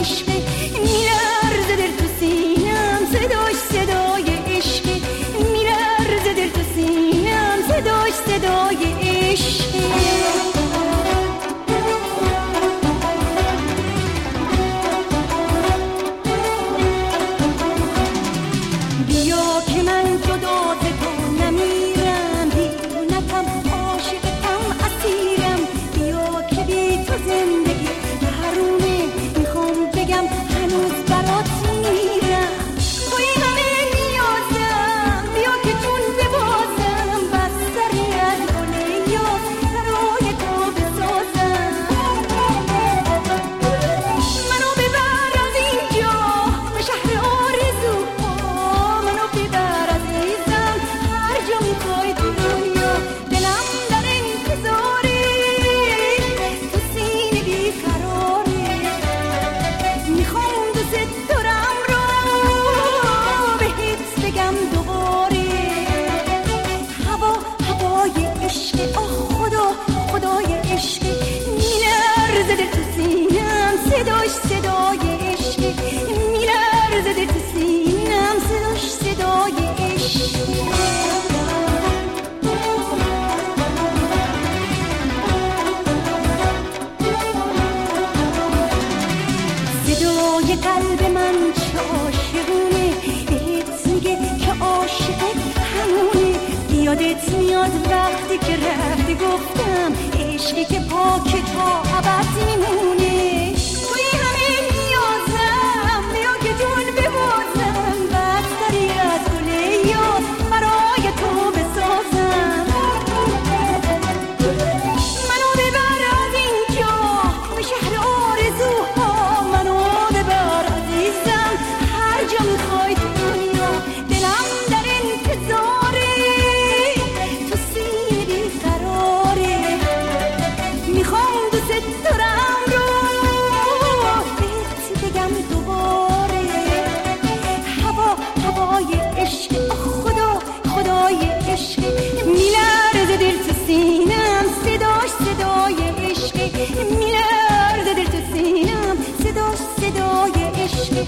عشق میلرزه دل تو سینم صداش صدای عشق میلرزه دل تو سینم صداش صدای عشق بیا که من جدا ز تو نمیرم بیرونتم عاشقتم اسیرم بیا که بی تو زندگی حرومه میخوام بگم هنوز برات میرم توی همه نیازم بیا که جون ببازم بستری از گل یاس برای تو بسازم منو ببر از اینجا به شهر آرزوها منو ببر عزیزم هر جا میخوای تو دنیا دلم در انتظاره تو سینه بیقراره میخوام دوست دارم رو بهت بگم دوباره هوای عشق خدا خدای عشق میلرزه دل تو سینم صداش صدای عشق میلرزه دل تو سینم صداش صدای عشق صدای قلب من چه عاشقونه بهت میگه که عاشقت همونه یادت میاد وقتی که رفتی گفتم عشقی که پاک تا ابد میمونه توی همه نیازم بیا که جون ببازم بستری از گل یاس برای تو بسازم منو ببر از اینجا به شهر آرزوها منو ببر عزیزم هر جا میخوای تو دنیا دلم در انتظاره تو سینه بیقراره میخوام دوست دارم رو بهت بگم دوباره هوای عشق خدا خدای عشق میلرزه دل تو سینم صداش صدای عشق میلرزه دل تو سینم صداش صدای عشق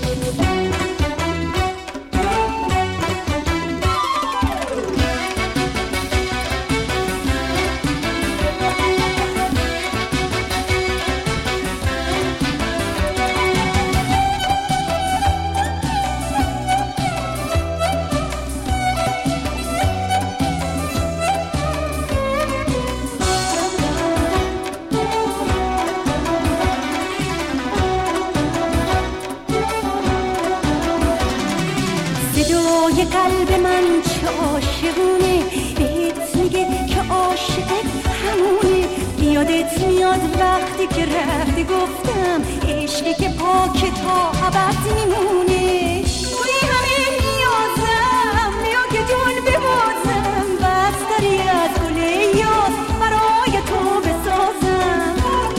صدای قلب من چه عاشقونه بهت میگه که عاشقت همونه یادت میاد وقتی که رفتی گفتم عشقی که پاک تا ابد میمونه توی همه نیازم بیا که جون ببازم بستری از گل یاس برای تو بسازم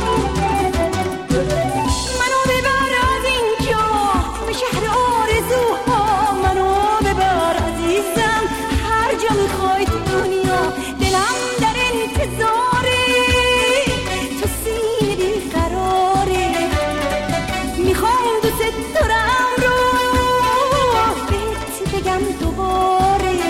منو ببر از اینجا به شهر آرزوها منو ببر عزیزم هر جا میخوای تو دنیا دلم در انتظاره تو سینه بیقراره میخوام دوست دارم رو بهت بگم دوباره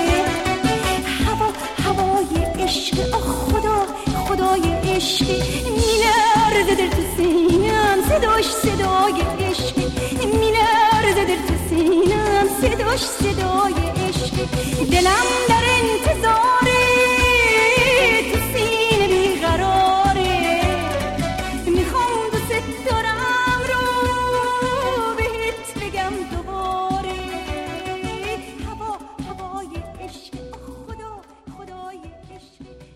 هوای عشق خدا خدای عشق میلرزه دل تو سینم صداش صدای عشق میلرزه دل تو سینم صداش صدای عشق دلم در انتظاره تو سینه بیقراره میخوام دوست دارم رو بهت بگم دوباره هوای عشق خدا خدای عشق